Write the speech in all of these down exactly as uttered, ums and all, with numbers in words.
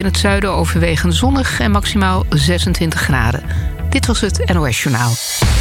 In het zuiden overwegend zonnig en maximaal zesentwintig graden. Dit was het N O S-journaal.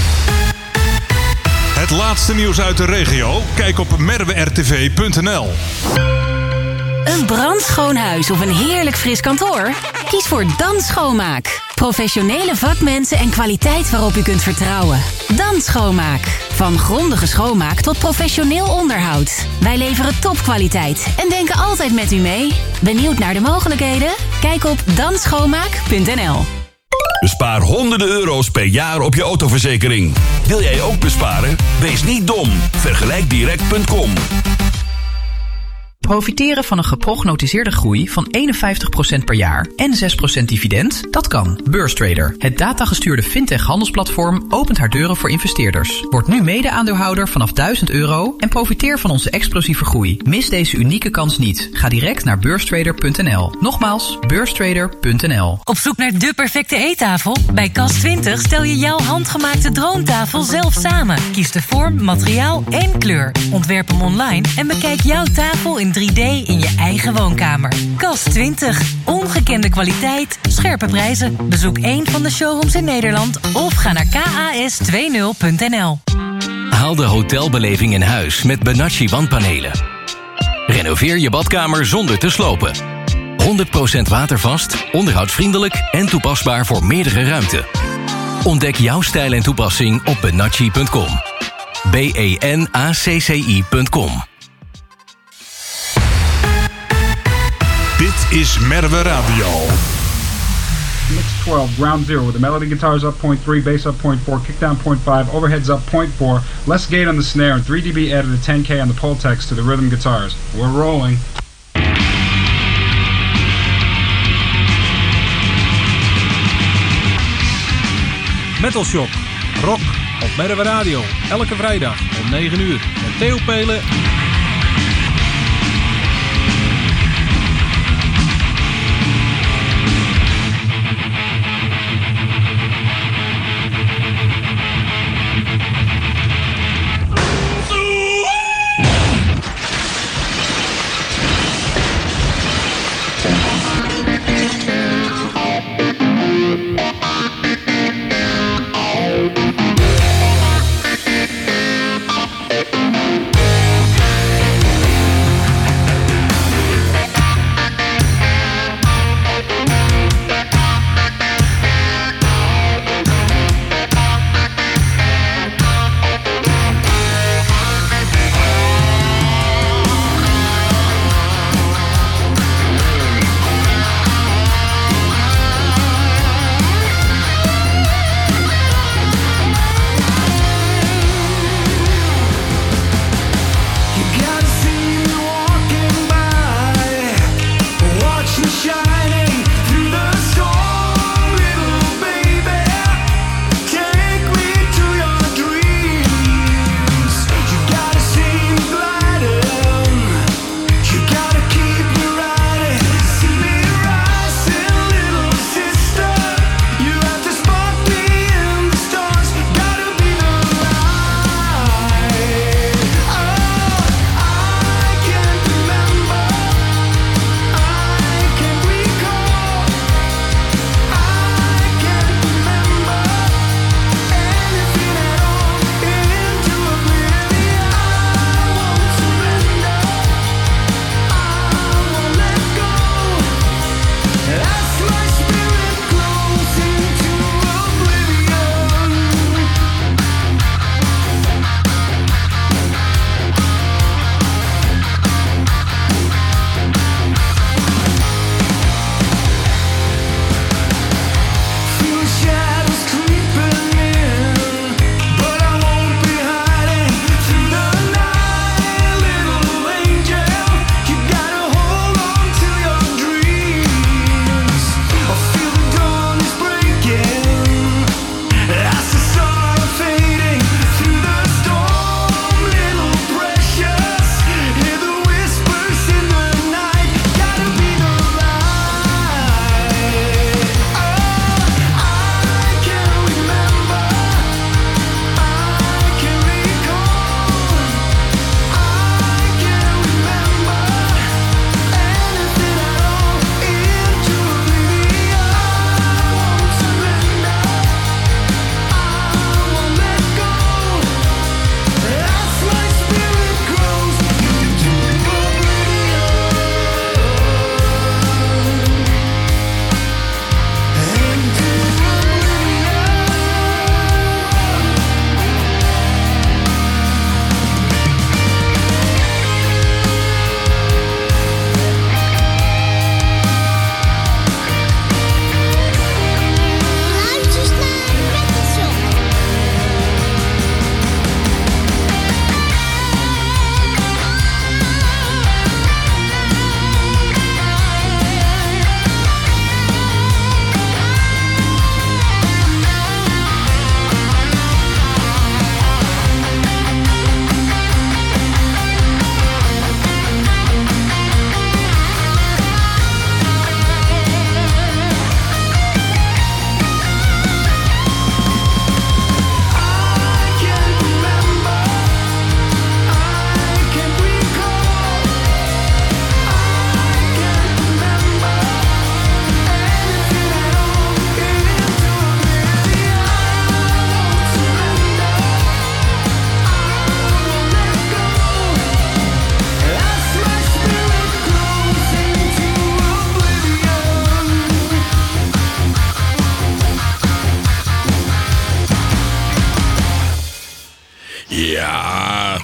Het laatste nieuws uit de regio? Kijk op merwe r t v punt n l. Een brandschoon huis of een heerlijk fris kantoor? Kies voor Dan Schoonmaak. Professionele vakmensen en kwaliteit waarop u kunt vertrouwen. Dan Schoonmaak. Van grondige schoonmaak tot professioneel onderhoud. Wij leveren topkwaliteit en denken altijd met u mee. Benieuwd naar de mogelijkheden? Kijk op dan schoonmaak punt n l. Bespaar honderden euro's per jaar op je autoverzekering. Wil jij ook besparen? Wees niet dom. Vergelijk direct punt com. Profiteren van een geprognotiseerde groei van eenenvijftig procent per jaar en zes procent dividend? Dat kan. Beurstrader, het datagestuurde fintech-handelsplatform, opent haar deuren voor investeerders. Word nu mede-aandeelhouder vanaf duizend euro en profiteer van onze explosieve groei. Mis deze unieke kans niet. Ga direct naar beurstrader punt n l. Nogmaals, beurstrader punt n l. Op zoek naar de perfecte eettafel? Bij Kas twintig stel je jouw handgemaakte droomtafel zelf samen. Kies de vorm, materiaal en kleur. Ontwerp hem online en bekijk jouw tafel in drie D in je eigen woonkamer. Kas twintig. Ongekende kwaliteit, scherpe prijzen. Bezoek één van de showrooms in Nederland of ga naar k a s twintig punt n l. Haal de hotelbeleving in huis met Benacci wandpanelen. Renoveer je badkamer zonder te slopen. honderd procent watervast, onderhoudsvriendelijk en toepasbaar voor meerdere ruimten. Ontdek jouw stijl en toepassing op benacci punt com. B E N A C C I punt com. Dit is Merwe Radio. Mix twelve, ground zero, with the melody guitars up point three, bass up point four, kick down point five, overheads up point four, less gate on the snare, and three decibels added a ten K on the Pultex to the rhythm guitars. We're rolling. Metal Shock, rock op Merwe Radio, elke vrijdag om negen uur met Theo Pelen. We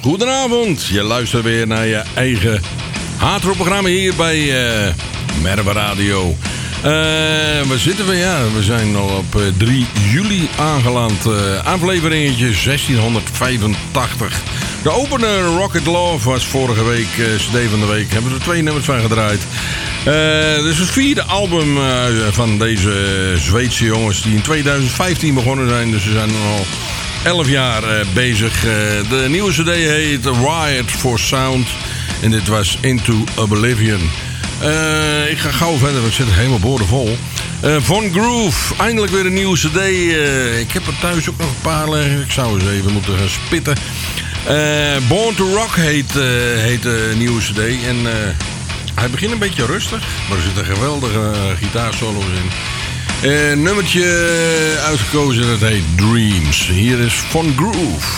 Goedenavond, je luistert weer naar je eigen hardrockprogramma hier bij uh, Merwe Radio. Uh, we zitten weer, ja, we zijn al op uh, drie juli aangeland. Uh, afleveringetje zestienhonderdvijfentachtig. De opener Rocket Love was vorige week, uh, C D van de week. Hebben we er twee nummers van gedraaid. Uh, dit is het vierde album uh, van deze Zweedse jongens die in tweeduizend vijftien begonnen zijn. Dus ze zijn al elf jaar uh, bezig. Uh, de nieuwe C D heet Wired for Sound. En dit was Into Oblivion. Uh, ik ga gauw verder, want ik zit helemaal boordevol. Uh, Von Groove, eindelijk weer een nieuwe C D. Uh, ik heb er thuis ook nog een paar liggen. Ik zou eens even moeten gaan spitten. Uh, Born to Rock heet, uh, heet de nieuwe C D. En uh, hij begint een beetje rustig, maar er zitten geweldige uh, gitaarsolo's in. Een uh, nummertje uitgekozen, dat heet Dreams. Hier is Von Groove.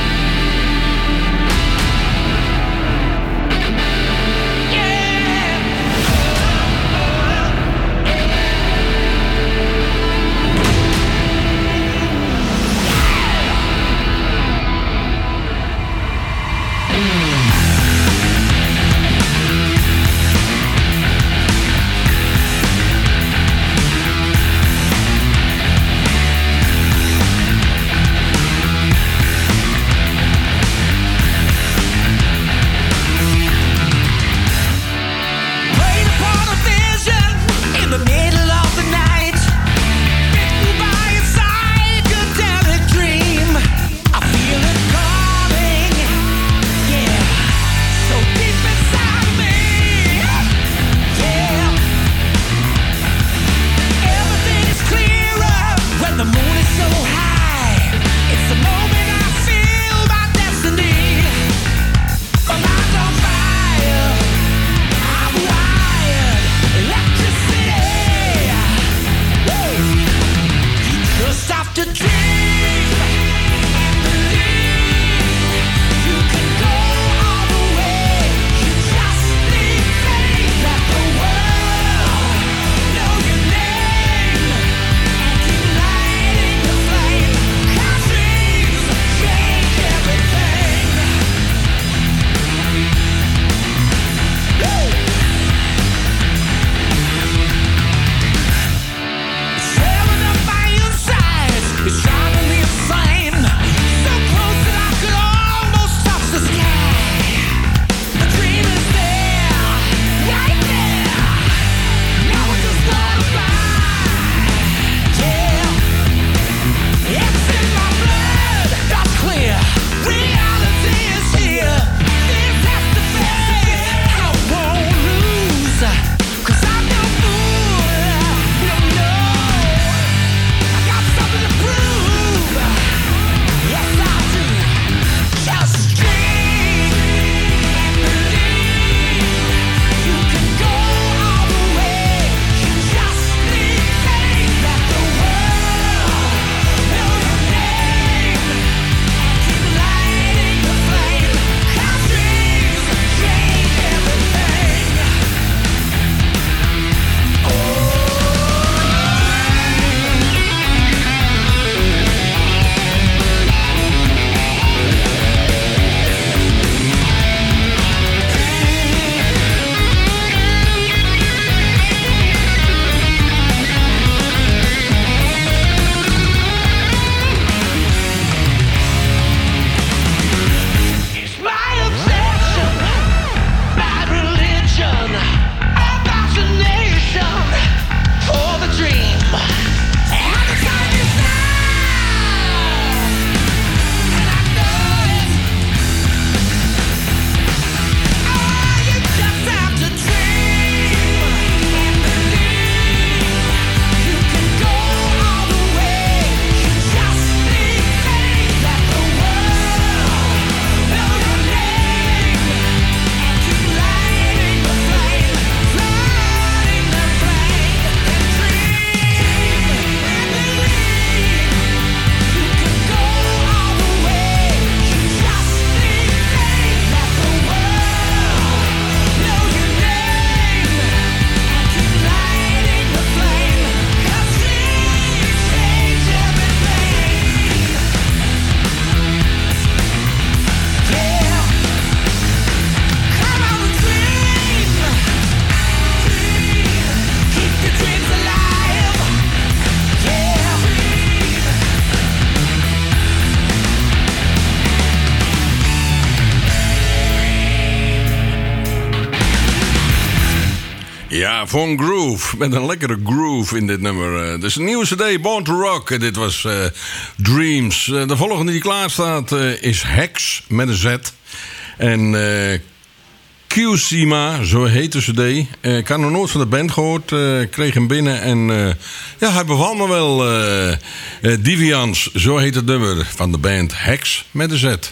Yeah! Ja, Von Groove. Met een lekkere groove in dit nummer. Uh, dus een nieuwe cd, Born to Rock. En dit was uh, Dreams. Uh, de volgende die klaar staat uh, is Hex met een Z. En uh, Q-Sima, zo heet de cd. Uh, ik had nog nooit van de band gehoord. Uh, ik kreeg hem binnen en uh, ja, hij bevalt me wel. Uh, uh, Deviance, zo heet het nummer van de band Hex met een Z.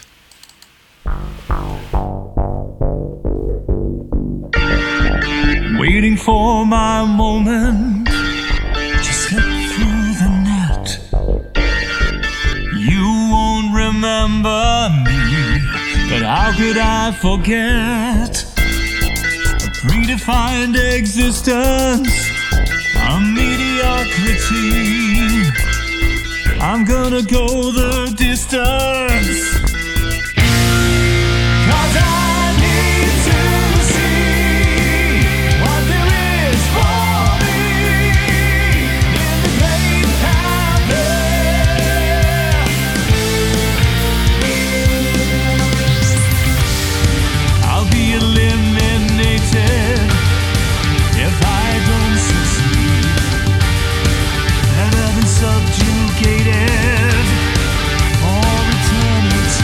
Waiting for my moment to slip through the net. You won't remember me, but how could I forget a predefined existence, a mediocrity? I'm gonna go the distance, 'cause I subjugated for eternity.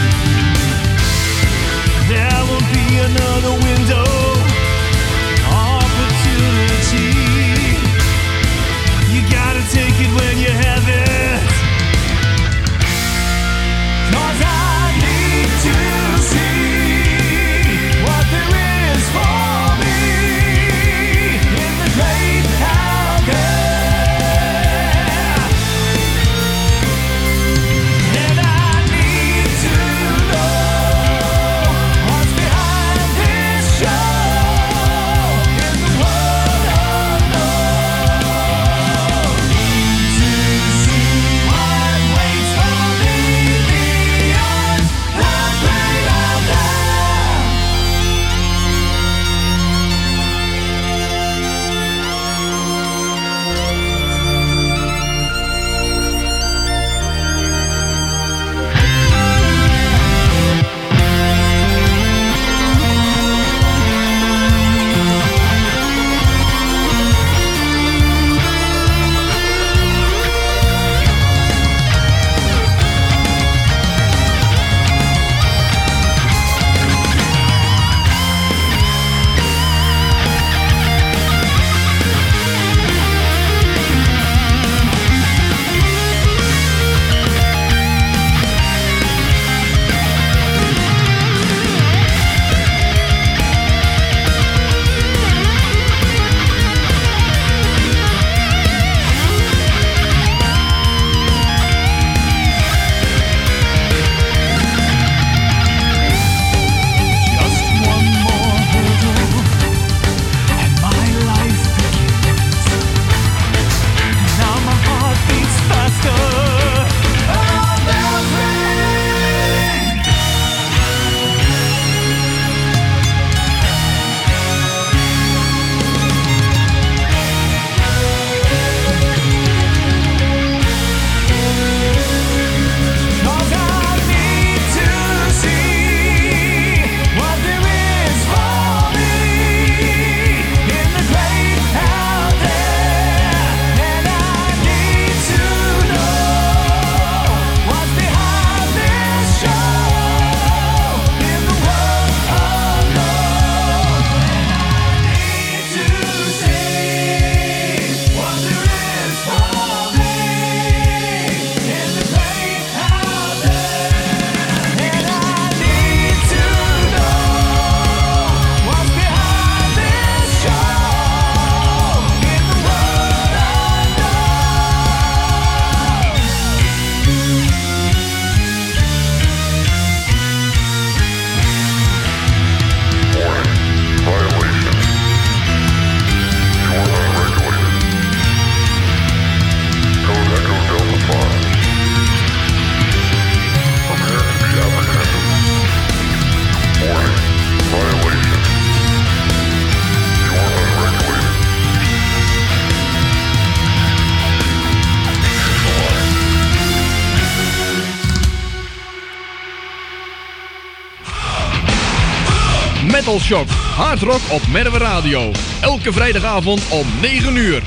Metal Shock, hard rock op Merwe Radio. Elke vrijdagavond om negen uur.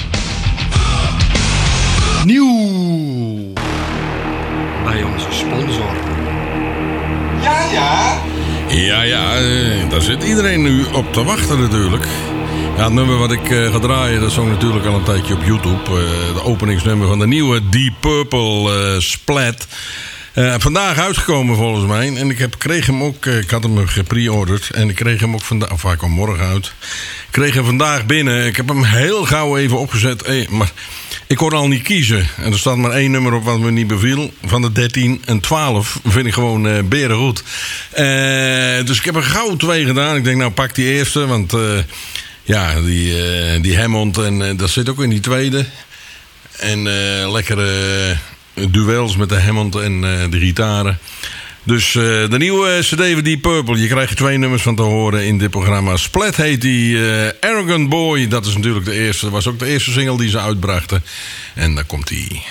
Nieuw bij onze sponsor. Ja, ja. Ja, ja, eh, daar zit iedereen nu op te wachten natuurlijk. Ja, het nummer wat ik uh, ga draaien, dat zong natuurlijk al een tijdje op YouTube. Uh, de openingsnummer van de nieuwe Deep Purple uh, Splat. Uh, vandaag uitgekomen volgens mij. En ik heb, kreeg hem ook, uh, ik had hem gepre-orderd. En ik kreeg hem ook vandaag, of hij kwam morgen uit. Ik kreeg hem vandaag binnen. Ik heb hem heel gauw even opgezet. Hey, maar ik kon al niet kiezen. En er staat maar één nummer op wat me niet beviel. Van de dertien en twaalf vind ik gewoon uh, berengoed. Uh, dus ik heb er gauw twee gedaan. Ik denk, nou pak die eerste. Want uh, ja, die, uh, die Hammond en uh, dat zit ook in die tweede. En uh, lekkere uh, duels met de Hammond en uh, de gitaren. Dus uh, de nieuwe C D van Deep Purple. Je krijgt er twee nummers van te horen in dit programma. Splat heet die uh, Arrogant Boy. Dat is natuurlijk de eerste. Dat was ook de eerste single die ze uitbrachten. En daar komt die.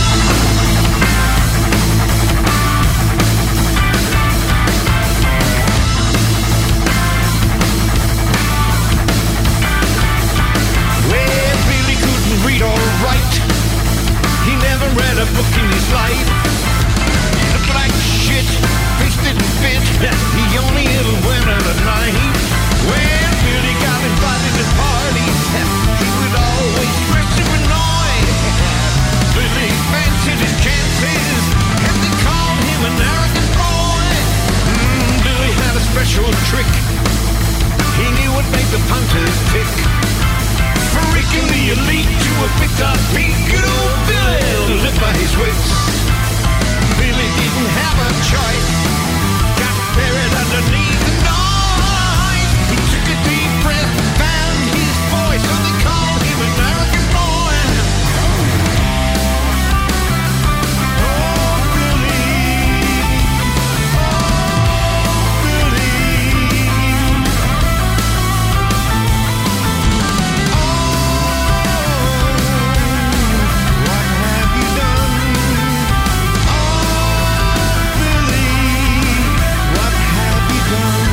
He only ever went out at night. When Billy got invited to parties, he would always dress to annoy. Billy fancied his chances, and they called him an arrogant boy. Mm, Billy had a special trick. He knew what made the punters tick. Freaking the elite to a picked-up peak. Good old Billy lived by his wits. Billy didn't have a choice. Buried underneath the noise. He took a deep breath, found his voice, so they called him an arrogant boy. Oh, Billy. Oh, Billy. Oh, what have you done? Oh, Billy. What have you done?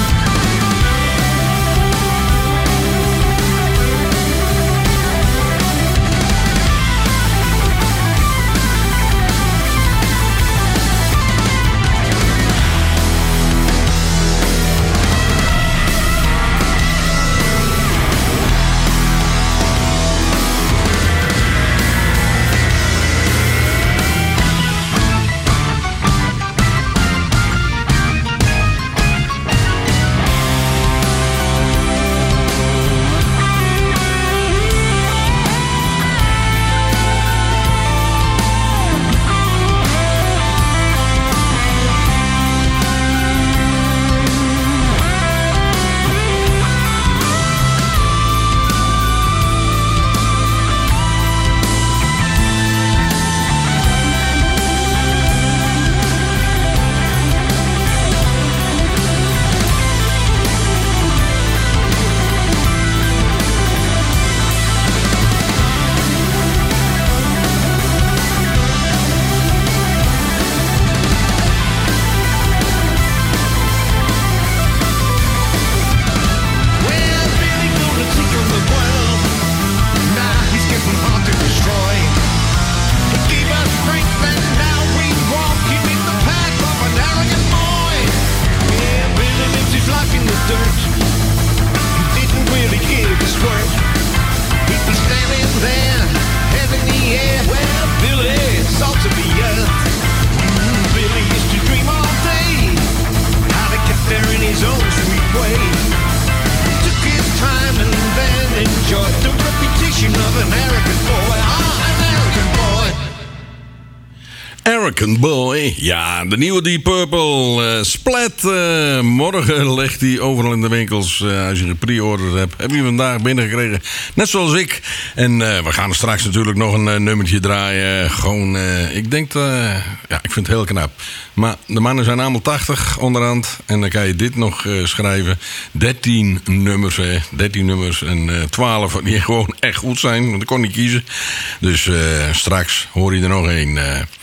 American Boy. Ja, de nieuwe Deep Purple. Uh, Splat. Uh, morgen ligt die overal in de winkels. Uh, als je gepre-orderd hebt. Heb je vandaag binnengekregen. Net zoals ik. En uh, we gaan straks natuurlijk nog een uh, nummertje draaien. Gewoon, uh, ik denk... Uh, ja, ik vind het heel knap. Maar de mannen zijn allemaal tachtig onderhand. En dan kan je dit nog uh, schrijven. dertien nummers. Hè. dertien nummers. En uh, twaalf die gewoon echt goed zijn. Want ik kon niet kiezen. Dus uh, straks hoor je er nog één. Uh,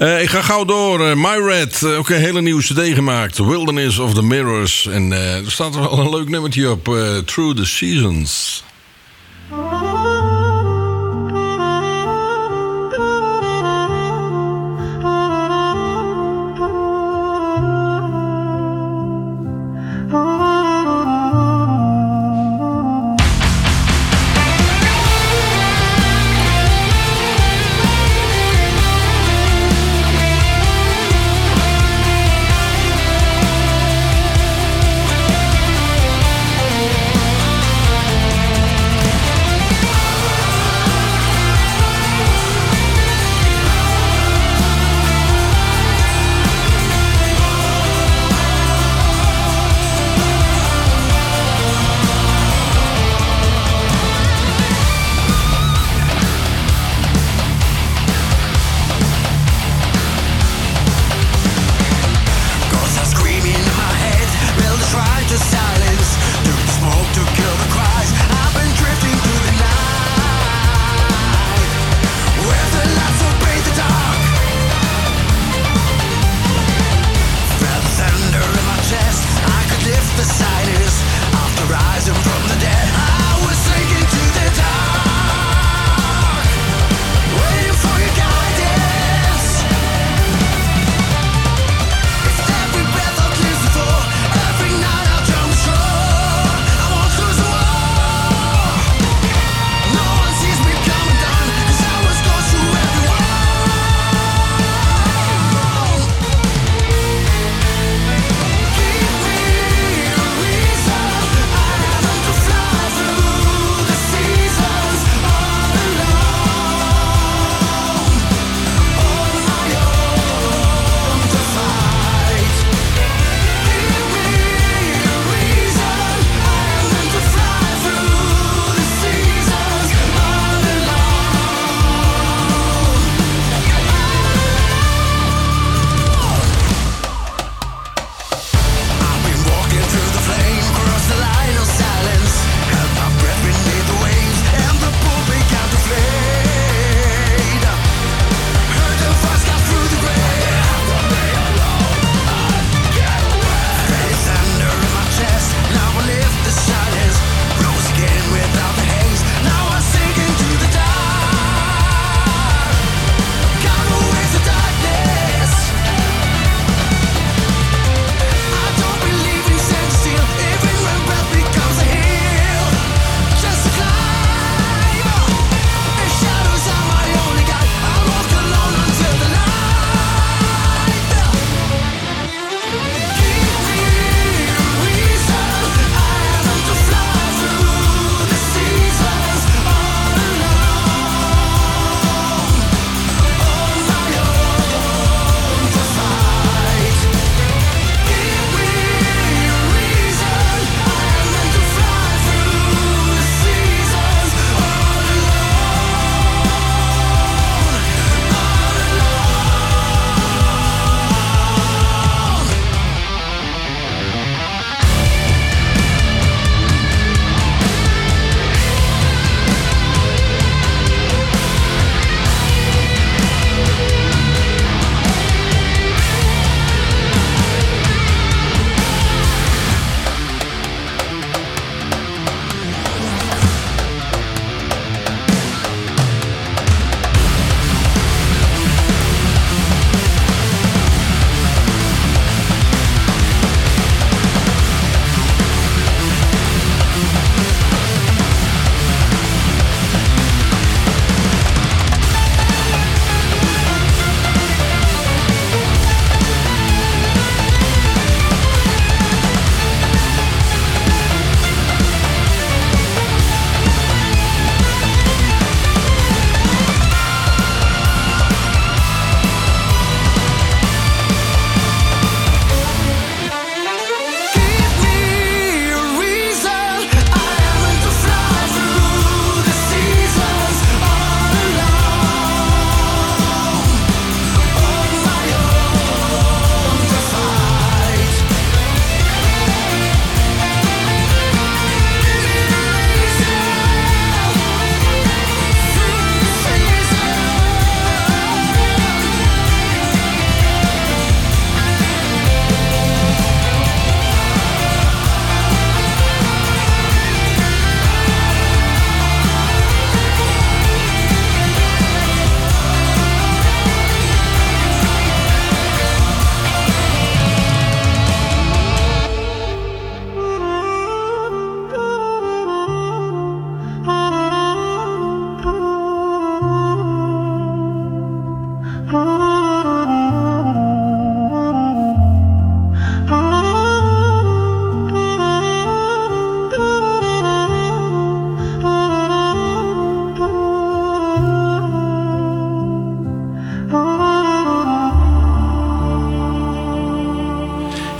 Uh, ik ga gauw door. Uh, MyRed, uh, ook een hele nieuwe cd gemaakt. Wilderness of the Mirrors. En uh, er staat er wel een leuk nummertje op. Uh, Through the Seasons. Thank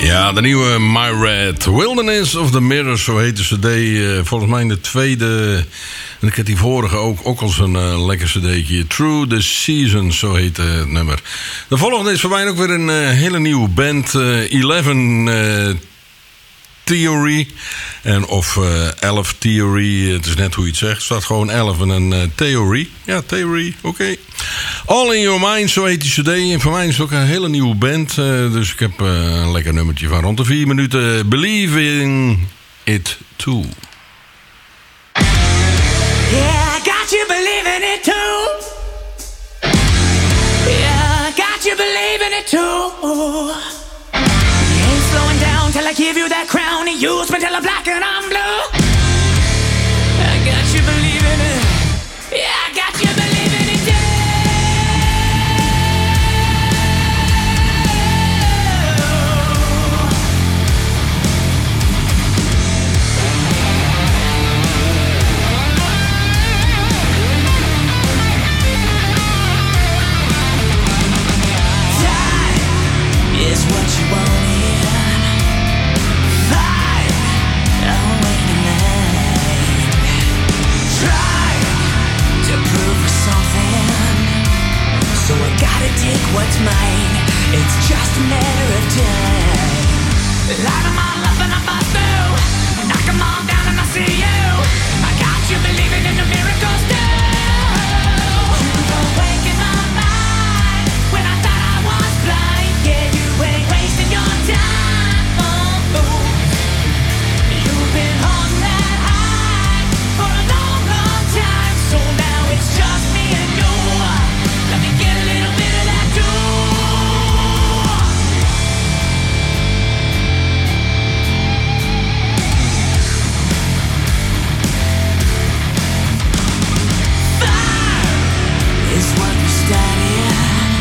Ja, de nieuwe My Red Wilderness of the Mirrors, zo heet de cd. Uh, volgens mij de tweede. En ik heb die vorige ook, ook als een uh, lekker cd'tje. Through the Seasons, zo heet uh, het nummer. De volgende is voor mij ook weer een uh, hele nieuwe band. Uh, Eleven uh, Theory. En of uh, elf Theory. Het is net hoe je het zegt. Het staat gewoon elf en een uh, Theory. Ja, Theory, oké. Okay. All in Your Mind, zo heet die cd. En voor mij is het ook een hele nieuwe band. Uh, dus ik heb uh, een lekker nummertje van rond de vier minuten. Believe in It Too. Yeah, I got you believing it too. Yeah, I got you believing it too. You ain't slowing down till I give you that crown. You use me till I'm black and I'm blue. I got you believing it. Yeah, I got you believing it too. Is what you wanted. Fire, I'm waiting line. Try to prove something, so I gotta take what's mine. It's just a matter of time. Light 'em all up and I bust through. Knock 'em all down and I see you. I got you believing in the miracles too. You've awakened my mind when I thought I was blind. Yeah, you ain't wasting your time on fools. You've been on that high for a long, long time. So now it's just me and you. Let me get a little bit of that too. Fire is what we started.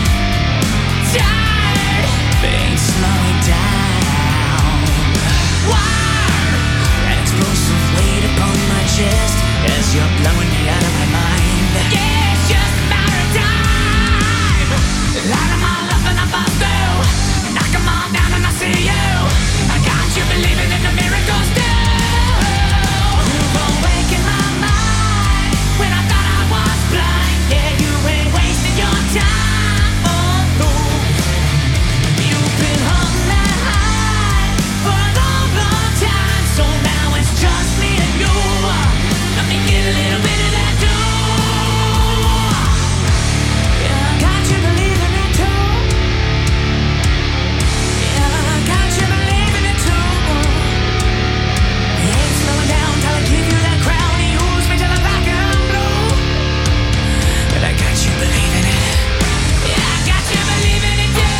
Tired, ain't slowing down. Wire, explosive weight upon my chest as you're blowing me out of my mind. Yeah, it's just a matter of time. Light 'em all up and I bust through. Knock 'em all down and I see you. I got you believing in the miracles too. You've awakened my mind when I thought I was blind. Yeah, you ain't wasting your time on fools. You've been on that high for a long, long time. So now it's just me and you. Let me get a little bit of that too. Yeah, I got you believing it too. Yeah, I got you believing it too. You ain't slowing down till I give you that crown. You use me till I'm black and I'm blue. But I got you believing it. Yeah, I got you believing it too.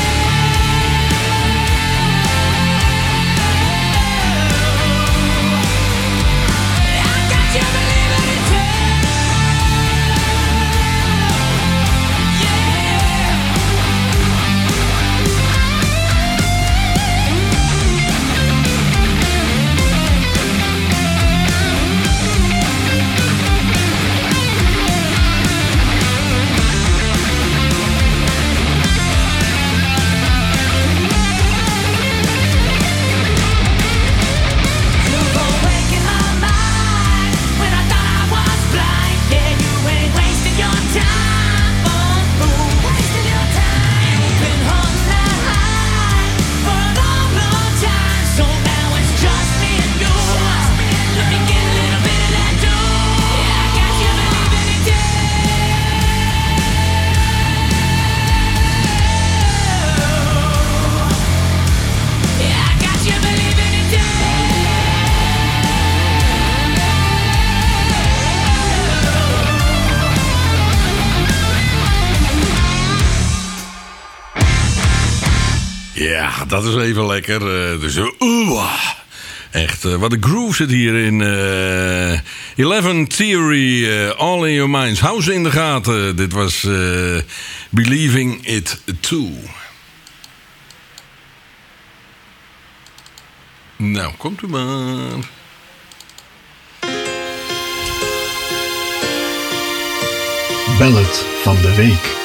I got you believing it too. You've awakened my mind when I thought I was blind. Yeah, you ain't wasting your time on fools. Wasting your time. You've been on that high for a long, long time. So now it's just me and you. Let me get a little bit of that too. Yeah, I got you believing it too. Yeah, I got you believing it too. Ja, dat is even lekker. Uh, dus, uh, echt, uh, wat een groove zit hier in. Uh, Eleven Theory, uh, All in Your Minds. Hou ze in de gaten. Dit was uh, Believing It Too. Nou, komt u maar. Ballad van de week.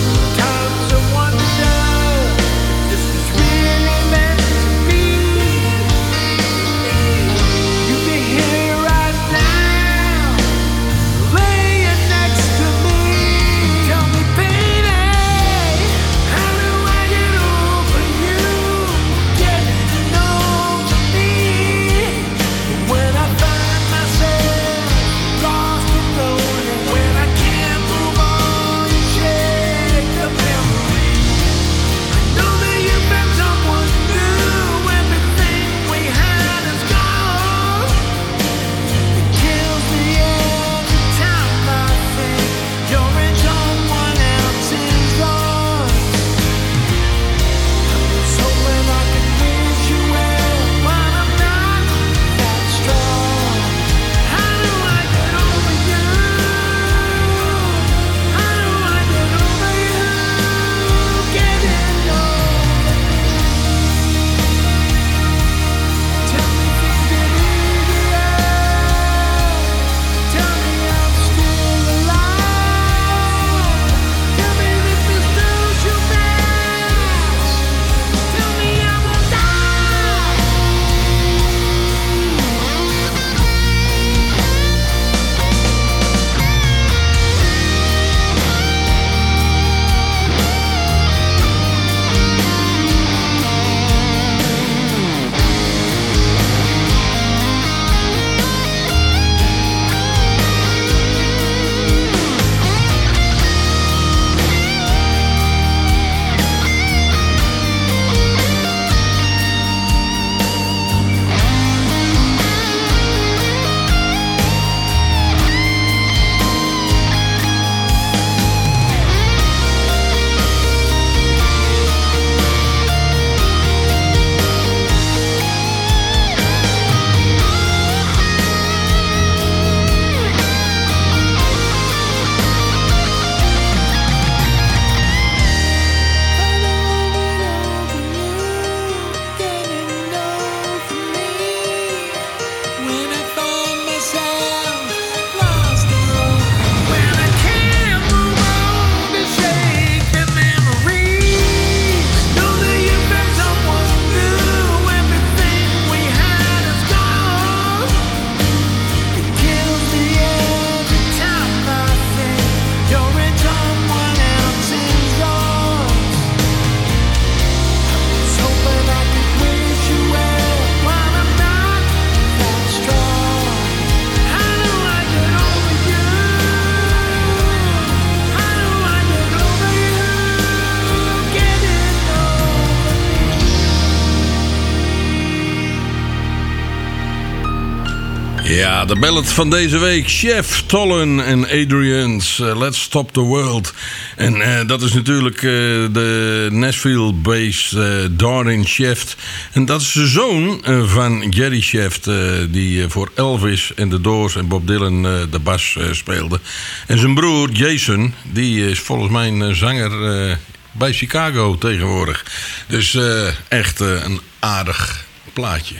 Ja, de ballad van deze week. Chef Tollen en Adrian's uh, Let's Stop the World. En uh, dat is natuurlijk uh, de Nashville-based uh, Darrin Chef. En dat is de zoon uh, van Jerry Chef, uh, die uh, voor Elvis en de Doors en Bob Dylan uh, de bas uh, speelde. En zijn broer Jason, die is volgens mij een uh, zanger uh, bij Chicago tegenwoordig. Dus uh, echt uh, een aardig plaatje.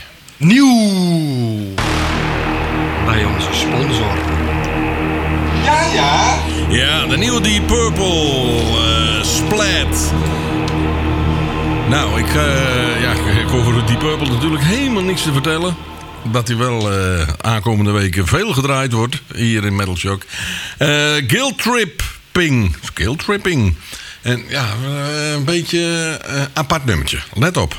Nieuw! Bij onze sponsor. Ja, ja. Ja, de nieuwe Deep Purple uh, Splat. Nou, ik, uh, ja, ik hoef over Deep Purple natuurlijk helemaal niks te vertellen. Dat hij wel uh, aankomende weken veel gedraaid wordt hier in Metal Shock. Uh, Guilt Tripping. Guilt Tripping. En ja, uh, een beetje uh, apart nummertje. Let op.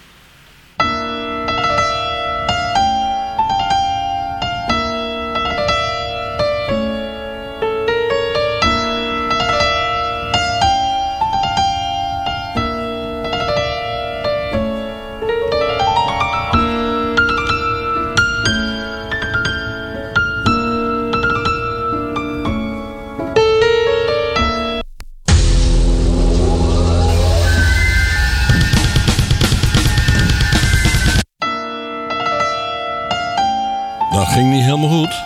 Dat ging niet helemaal goed.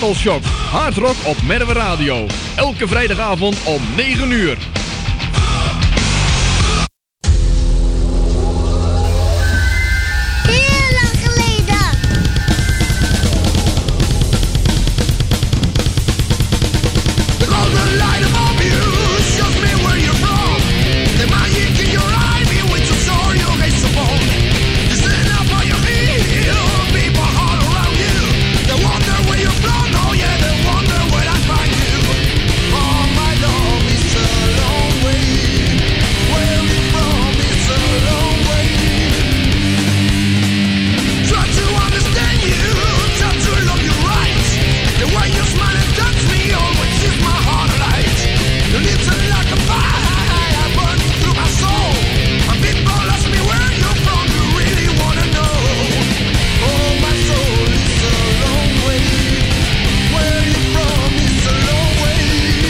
Metal Shock. Hard rock op Merwe Radio. Elke vrijdagavond om negen uur. Heel lang geleden. The golden light above you shows me where you're from. The magic in your eye, me with the soul you gaze upon. You stand up on your heel, people all around you. They wonder where you're from, oh yeah, they wonder where I find you. Oh my love, it's a long way. Where you from, it's a long way. Try to understand you, try to love you right. The way you smile and touch me always is my heart alight. You lit like a fire, burn through my soul. My people ask me where you're from, you really wanna know. Oh my soul, it's a long way. Where you from, it's a long way.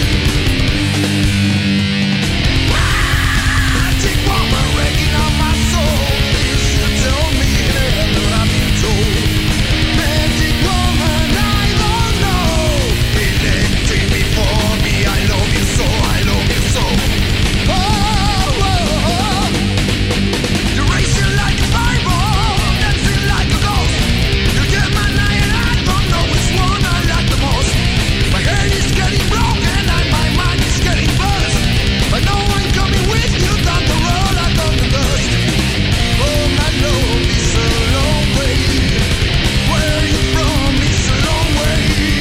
Magic woman breaking on my soul. Please you tell me that I've been told. Magic woman, I don't know. Electing me for me, I love you so, I love you so. Oh, oh, oh. You're racing like a fireball, dancing like a ghost. You get my night and I don't know which one I like the most. My head is getting broken and my mind is getting buzzed. But no one coming with you down the road I got the dust. Oh my love, it's a long way. Where you from, it's a long way.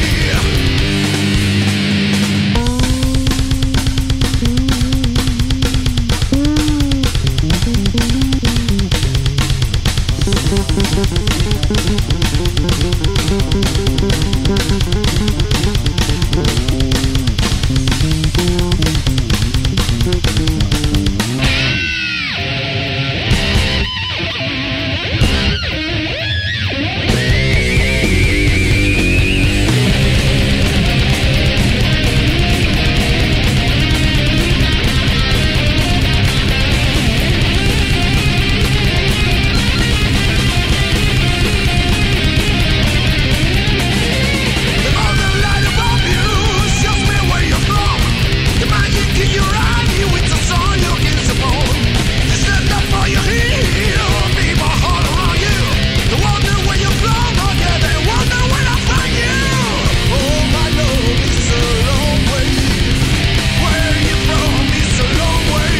The golden light above you shows me where you're from. The magic in your eye, me with the sun you kiss upon. You stand up for your heel, people all around you. They wonder where you're from, oh yeah, they wonder where I find you. Oh my love, it's a long way. Where you from, it's a long way.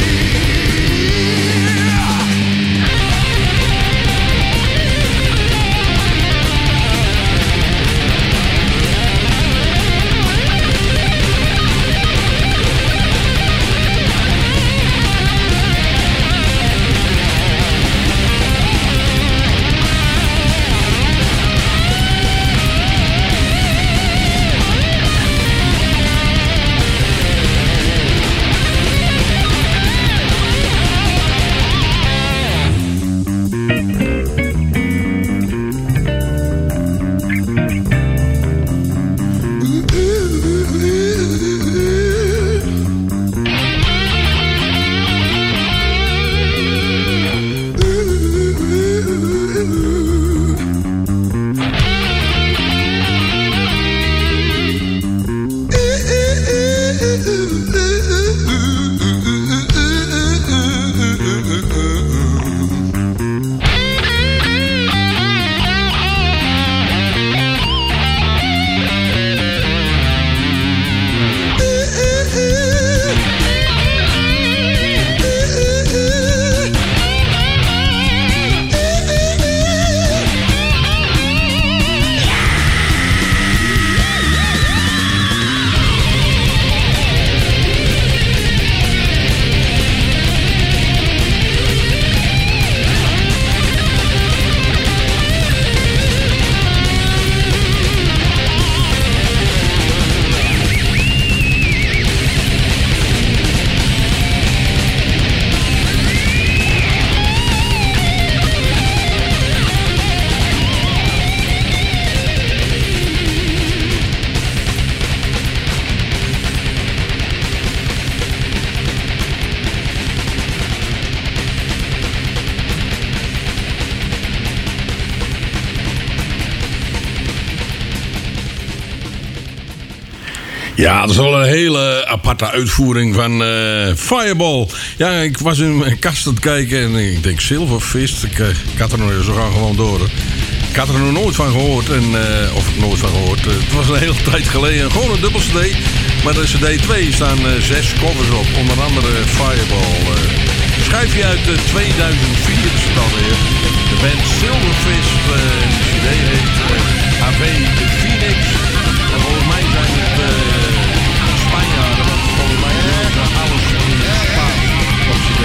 Ja, dat is wel een hele aparte uitvoering van uh, Fireball. Ja, ik was in mijn kast aan het kijken en ik denk Silverfist. Ik, uh, ik had er nog zo gaan gewoon door. Ik had er nog nooit van gehoord. En, uh, of nooit van gehoord. Uh, het was een hele tijd geleden. Gewoon een dubbel cd. Maar de cd twee staan uh, zes covers op. Onder andere Fireball. Uh, schijfje uit uh, tweeduizend vier is het alweer. De band Silverfist. Uh, de cd heet uh, A V Phoenix. En volgens mij zijn het uh, Spanjaarden. Want volgens mij doen ze alles in Spaans op cd.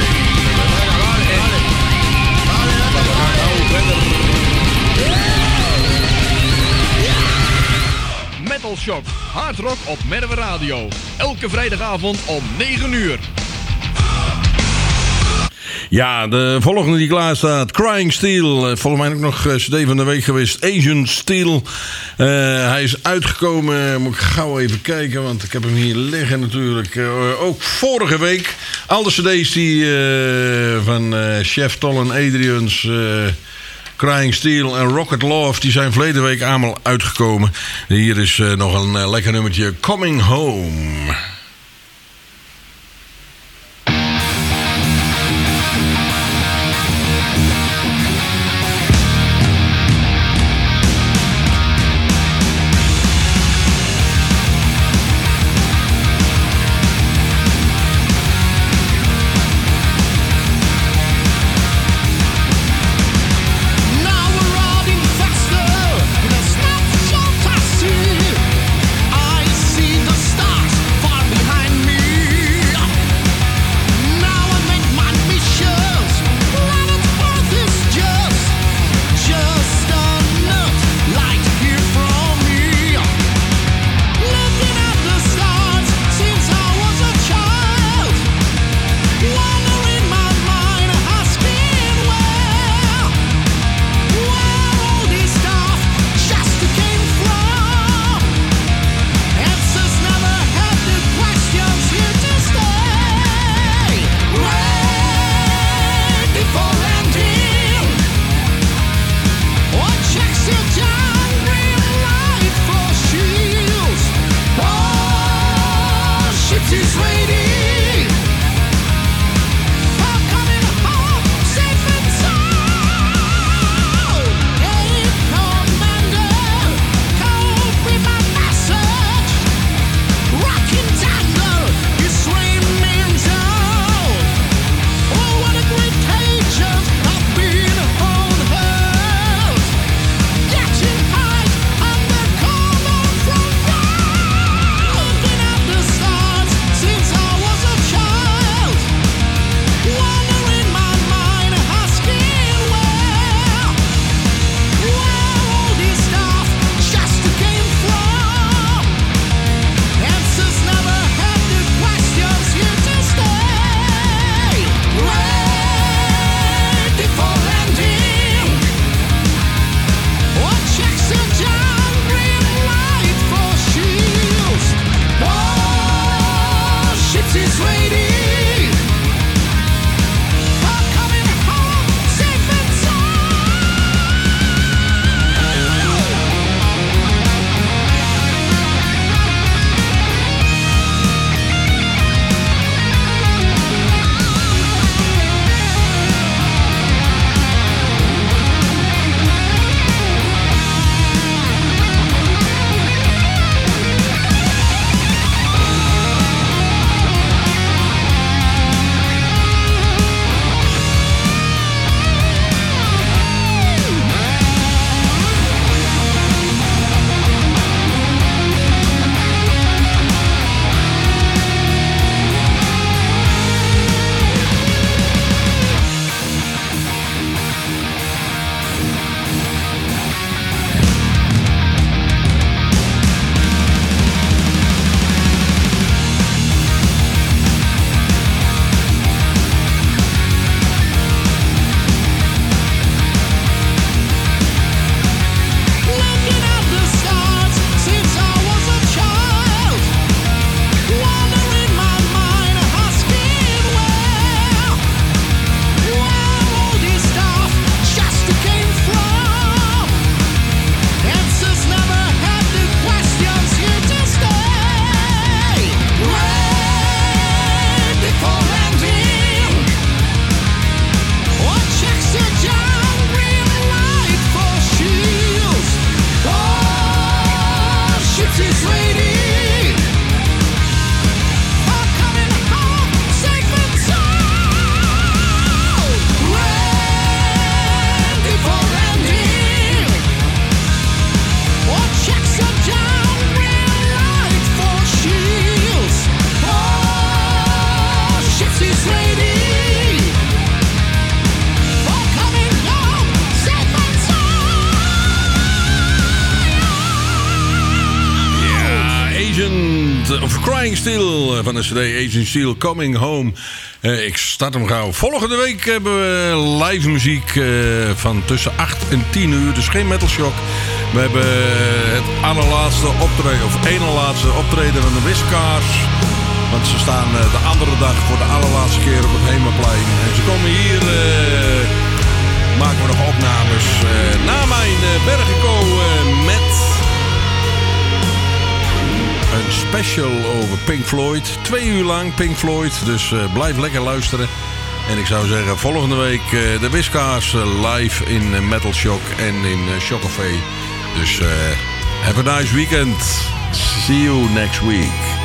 Maar we gaan nou verder. Metal Shock, hard rock op Merwe Radio. Elke vrijdagavond om negen uur. Ja, de volgende die klaar staat, Crying Steel. Volgens mij ook nog cd van de week geweest, Asian Steel. Uh, hij is uitgekomen, moet ik gauw even kijken, want ik heb hem hier liggen natuurlijk. Uh, ook vorige week. Al de cd's die uh, van uh, Chef Toll en Adrian's... Uh, Crying Steel en Rocket Love, die zijn verleden week allemaal uitgekomen. Hier is uh, nog een uh, lekker nummertje, Coming Home. Since I was Flying Steel van de C D Agent Steel, Coming Home. Uh, ik start hem gauw. Volgende week hebben we live muziek uh, van tussen acht en tien uur. Dus geen Metal Shock. We hebben het allerlaatste optreden, of ene laatste optreden van de Whiskars. Want ze staan uh, de andere dag voor de allerlaatste keer op het Hemelplein. En ze komen hier, uh, maken we nog opnames. Uh, na mijn uh, Bergenco uh, met een special over Pink Floyd. Twee uur lang Pink Floyd, dus uh, blijf lekker luisteren. En ik zou zeggen, volgende week uh, de Whiskars uh, live in uh, Metal Shock en in uh, Shock Café. Dus uh, have a nice weekend. See you next week.